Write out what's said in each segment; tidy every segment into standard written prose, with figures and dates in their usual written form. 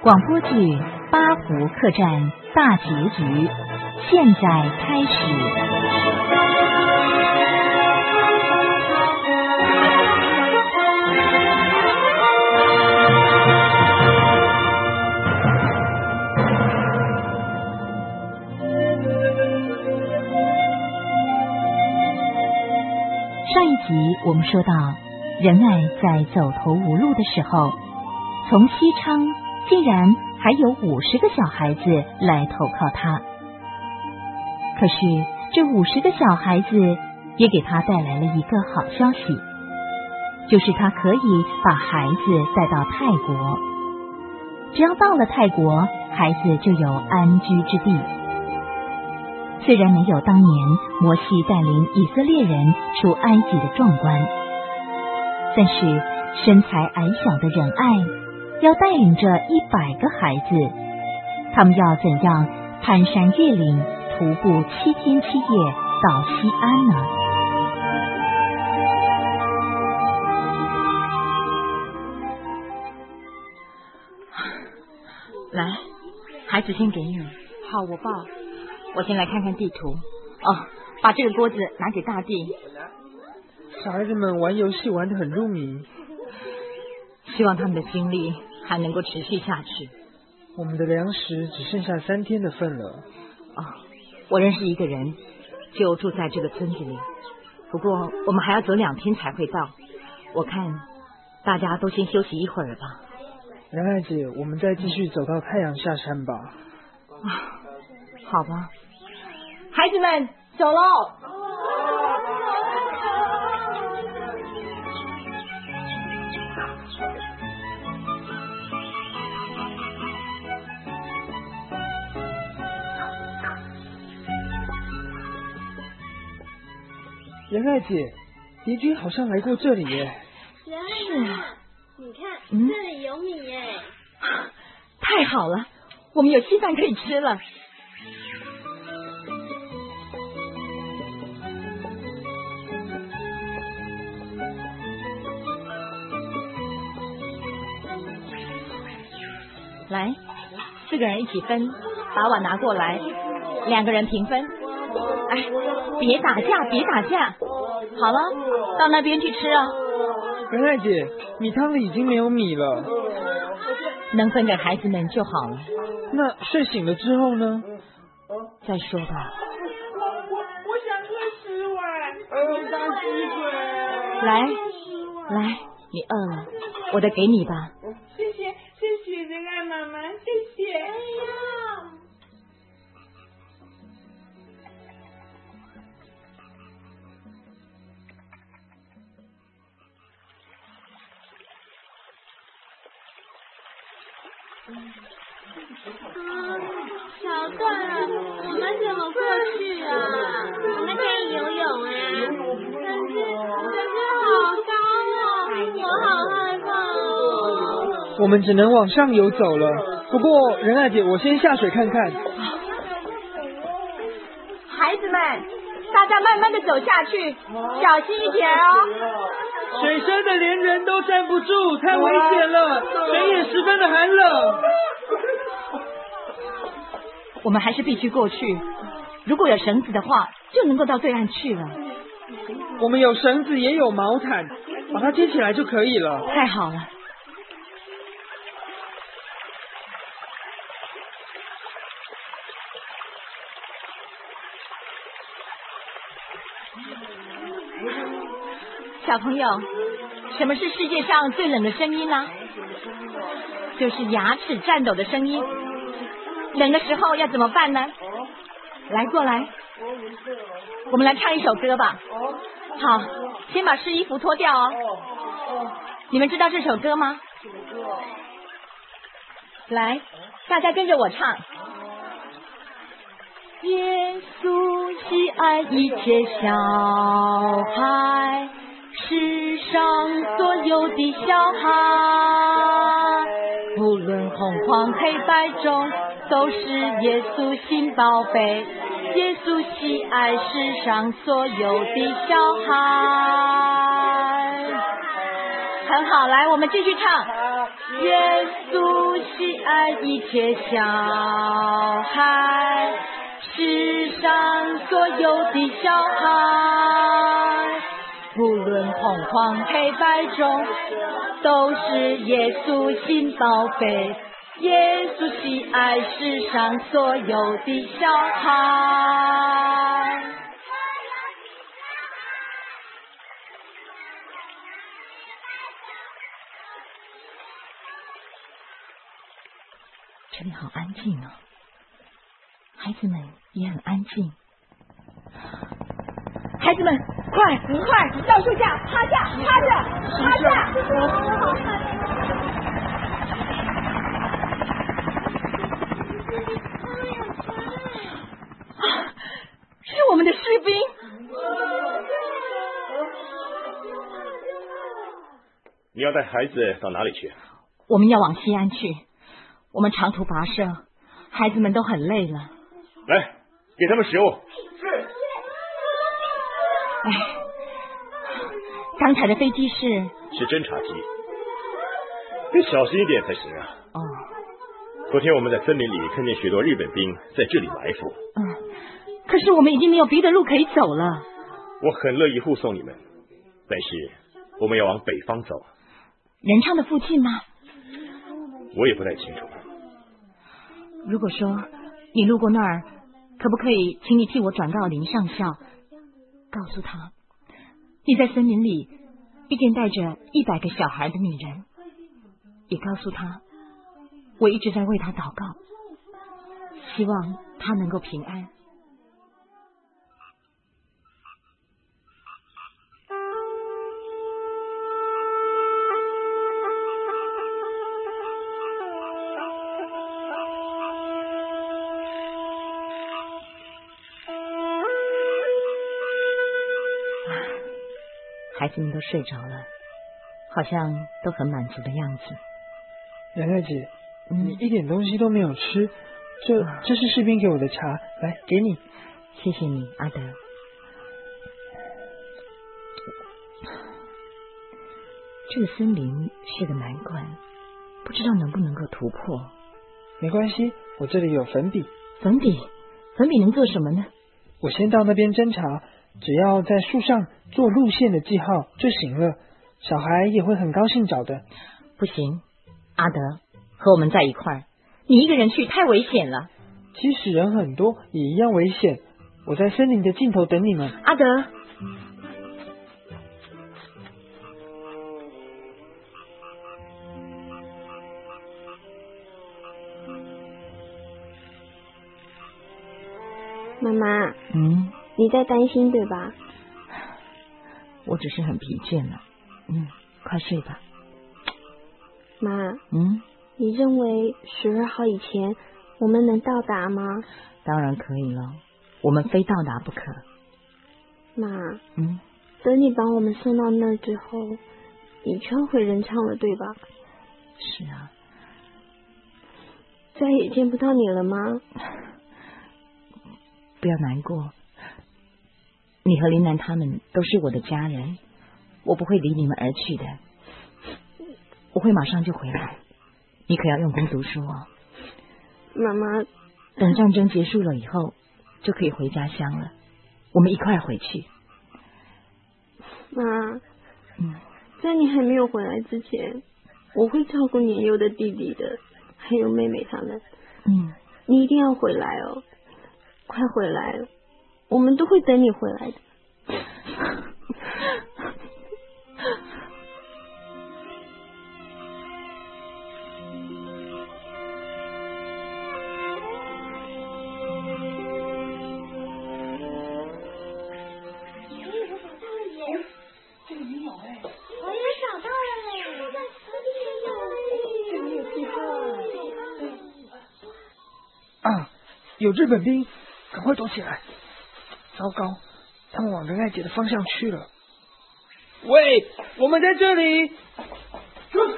广播剧《八福客栈》大结局，现在开始。上一集我们说到，仁爱在走投无路的时候，从西昌竟然还有50个小孩子来投靠他。可是这50个小孩子也给他带来了一个好消息，就是他可以把孩子带到泰国。只要到了泰国，孩子就有安居之地。虽然没有当年摩西带领以色列人出埃及的壮观，但是身材矮小的仁爱要带领着100个孩子，他们要怎样攀山越岭，徒步7天7夜到西安呢？ 来，孩子先给你。 好，我抱。 我先来看看地图。哦，把这个锅子拿给大地。 小孩子们玩游戏玩得很入迷， 希望他们的精力还能够持续下去。 我们的粮食只剩下3天的份了。 哦，我认识一个人，就住在这个村子里，不过我们还要走2天才会到。我看大家都先休息一会儿吧。 仁爱姐，我们再继续走到太阳下山吧。 好吧，孩子们走喽。 仁爱姐，敌军好像来过这里耶。 是啊， 你看，这里有米耶。 太好了，我们有稀饭可以吃了。来，4个人一起分，把碗拿过来，2个人平分。哎，别打架，别打架。好了，到那边去吃啊。 仁爱姐，米汤里已经没有米了， 能分给孩子们就好了。 那睡醒了之后呢？ 再说吧。 我想喝10碗。 当鸡腿。 来，你饿了，我得给你吧。 谢谢仁爱妈妈，谢谢。哎呀，小段，我们怎么过去啊？我们可以游泳啊，可是好高哦，我好害怕哦。 我们只能往上游走了。不过仁爱姐，我先下水看看。 孩子们，大家慢慢的走下去，小心一点哦。 水深的连人都站不住，太危险了，水也十分的寒冷。 我们还是必须过去，如果有绳子的话，就能够到对岸去了。 我们有绳子也有毛毯，把它接起来就可以了。 太好了。小朋友，什么是世界上最冷的声音呢？就是牙齿颤抖的声音。冷的时候要怎么办呢？来，过来，我们来唱一首歌吧。好，先把湿衣服脱掉哦。你们知道这首歌吗？来，大家跟着我唱。耶稣喜爱一切小孩，世上所有的小孩，无论红黄黑白中，都是耶稣心宝贝。耶稣喜爱世上所有的小孩。很好，来，我们继续唱。 耶稣喜爱一切小孩，世上所有的小孩，不论红黄黑白中，都是耶稣心宝贝。耶稣喜爱世上所有的小孩。 这里好安静哦，孩子们也很安静。孩子们，快，到树下，趴下！是我们的士兵。 你要带孩子到哪里去？ 我们要往西安去，我们长途跋涉，孩子们都很累了。 来，给他们食物。 是。 刚才的飞机是侦察机，得小心一点才行啊。 哦。 昨天我们在森林里看见许多日本兵在这里埋伏。 可是我们已经没有别的路可以走了。 我很乐意护送你们，但是我们要往北方走。 仁昌的附近吗？ 我也不太清楚。 如果说你路过那儿，可不可以请你替我转告林上校，告诉他你在森林里遇见带着100个小孩的女人，也告诉他我一直在为他祷告，希望他能够平安。孩子们都睡着了，好像都很满足的样子。 奶奶姐，你一点东西都没有吃，这是士兵给我的茶，来给你。 谢谢你，阿德。这个森林是个难关，不知道能不能够突破。 没关系，我这里有粉笔。 粉笔能做什么呢？ 我先到那边侦查，只要在树上做路线的记号就行了，小孩也会很高兴找的。 不行，阿德，和我们在一块儿，你一个人去太危险了。 即使人很多也一样危险，我在森林的尽头等你们。 阿德， 妈妈，你在担心对吧？ 我只是很疲倦了。快睡吧。 妈，你认为12号以前我们能到达吗？ 当然可以了，我们非到达不可。 妈，等你把我们送到那之后，你就要回仁昌了，对吧？ 是啊。 再也见不到你了吗？ 不要难过，你和林楠他们都是我的家人，我不会离你们而去的，我会马上就回来，你可要用功读书哦。 妈妈， 等战争结束了以后，就可以回家乡了，我们一块回去。 妈，在你还没有回来之前，我会照顾年幼的弟弟的，还有妹妹他们。你一定要回来哦，快回来了，我们都会等你回来的。 有日本兵，赶快躲起来！糟糕，他们往仁爱姐的方向去了。喂，我们在这里！就是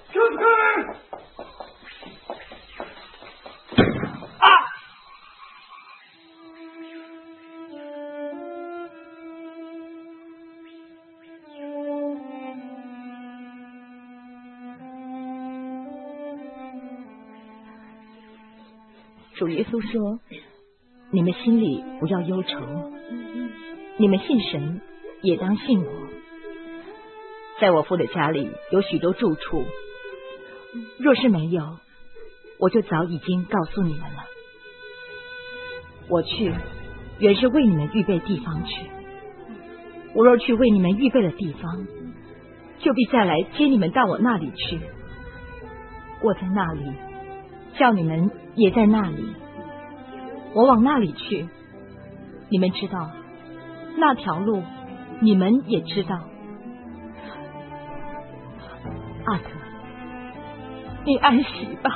啊！ 主耶稣说，你们心里不要忧愁，你们信神也当信我。在我父的家里有许多住处，若是没有，我就早已经告诉你们了。我去原是为你们预备地方去，我若去为你们预备了地方，就必再来接你们到我那里去。我在那里，叫你们也在那里。我往那里去，你们知道那条路，你们也知道。阿特，你安息吧。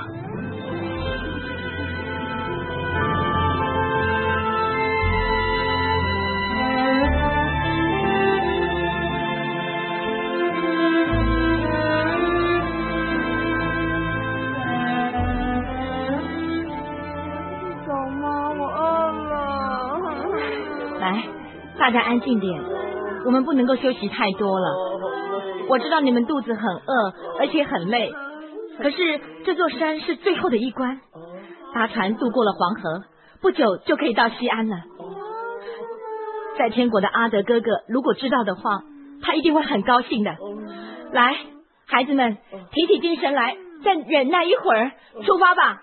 大家安静点，我们不能够休息太多了。我知道你们肚子很饿，而且很累，可是这座山是最后的一关，搭船渡过了黄河，不久就可以到西安了。在天国的阿德哥哥如果知道的话，他一定会很高兴的。来，孩子们，提起精神来，再忍耐一会儿，出发吧。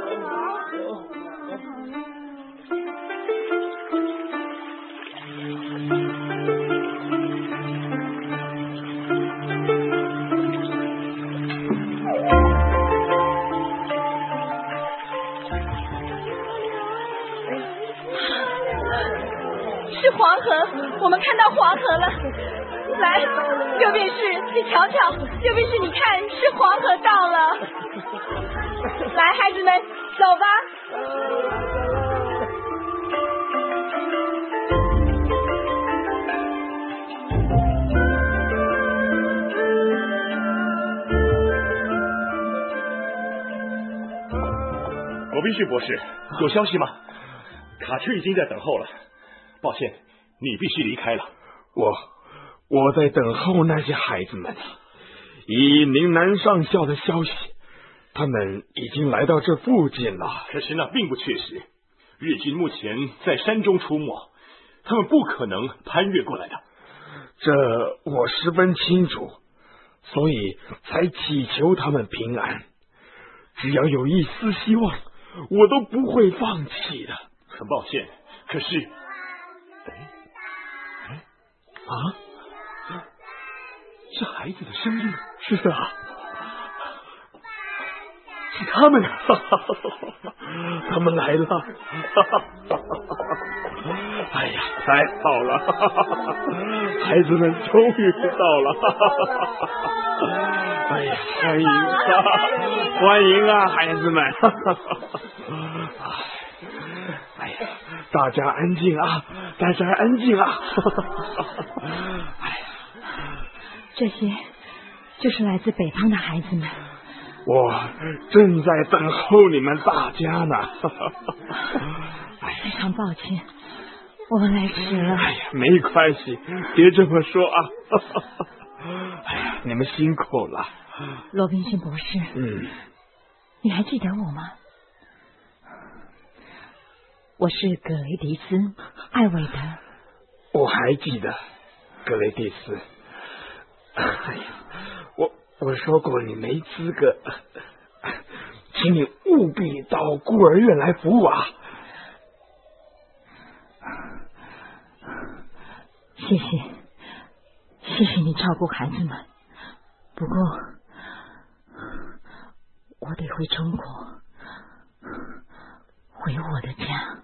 是黄河，我们看到黄河了。来，右边是，你瞧瞧，右边是，你看，是黄河到了。来，孩子们，走吧。 罗宾逊博士，有消息吗？卡车已经在等候了。抱歉，你必须离开了。 我在等候那些孩子们。以宁南上校的消息，他们已经来到这附近了。 可是那并不确实，日军目前在山中出没，他们不可能攀越过来的。 这我十分清楚，所以才祈求他们平安。只要有一丝希望，我都不会放弃的。 很抱歉，可是是孩子的声音。 是啊，是他们，他们来了。哎呀，太好了，孩子们终于到了。哎呀，欢迎啊，欢迎啊，孩子们。哎呀，大家安静啊，大家安静啊。哎呀， 这些就是来自北方的孩子们。 我正在等候你们大家呢。 非常抱歉，我们来迟了。 哎呀，没关系，别这么说啊。哎呀，你们辛苦了。 罗宾逊博士，你还记得我吗？我是格雷迪斯·艾韦德。 我还记得格雷迪斯。哎呀，我说过你没资格，请你务必到孤儿院来服务啊。 谢谢你照顾孩子们，不过我得回中国，回我的家。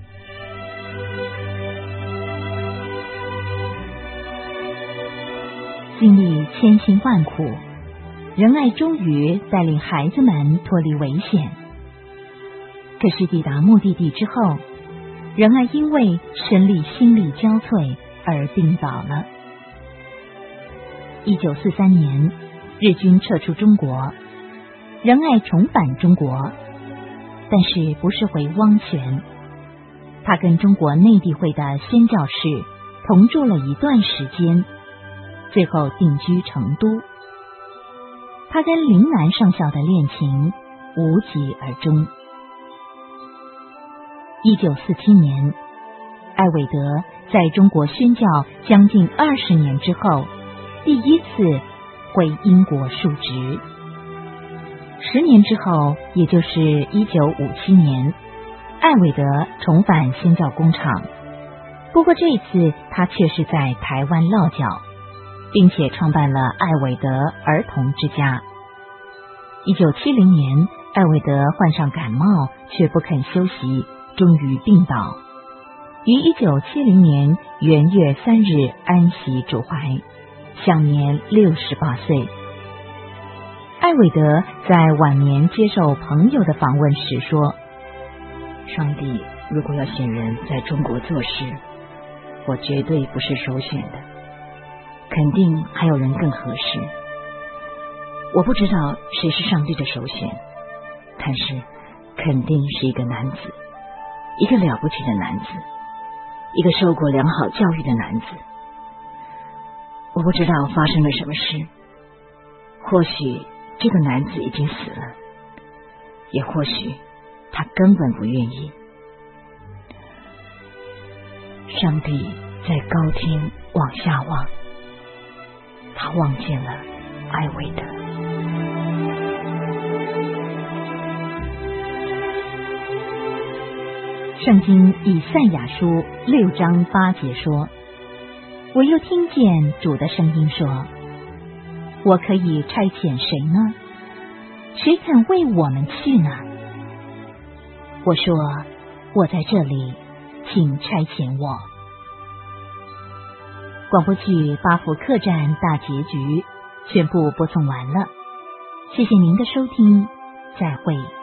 经历千辛万苦，仁爱终于带领孩子们脱离危险。可是抵达目的地之后，仁爱因为身力心力交瘁而病倒了。1943年，日军撤出中国，仁爱重返中国，但是不是回汪泉。他跟中国内地会的宣教士同住了一段时间，最后定居成都。他跟林南上校的恋情无疾而终。 1947年，艾伟德在中国宣教将近20年之后，第一次回英国述职。10年之后，也就是1957年，艾伟德重返宣教工场。不过这一次他却是在台湾落脚，并且创办了艾伟德儿童之家。1970年，艾伟德患上感冒，却不肯休息，终于病倒。于1970年元月3日安息主怀，享年68岁。艾伟德在晚年接受朋友的访问时说： 上帝如果要选人在中国做事，我绝对不是首选的，肯定还有人更合适。我不知道谁是上帝的首选，但是肯定是一个男子，一个了不起的男子，一个受过良好教育的男子。我不知道发生了什么事，或许这个男子已经死了，也或许他根本不愿意。上帝在高天往下望，他望见了艾伟德。 圣经以赛亚书6章8节说：我又听见主的声音说，我可以差遣谁呢？谁肯为我们去呢？我说，我在这里，请差遣我。广播剧巴福客栈大结局全部播送完了，谢谢您的收听，再会。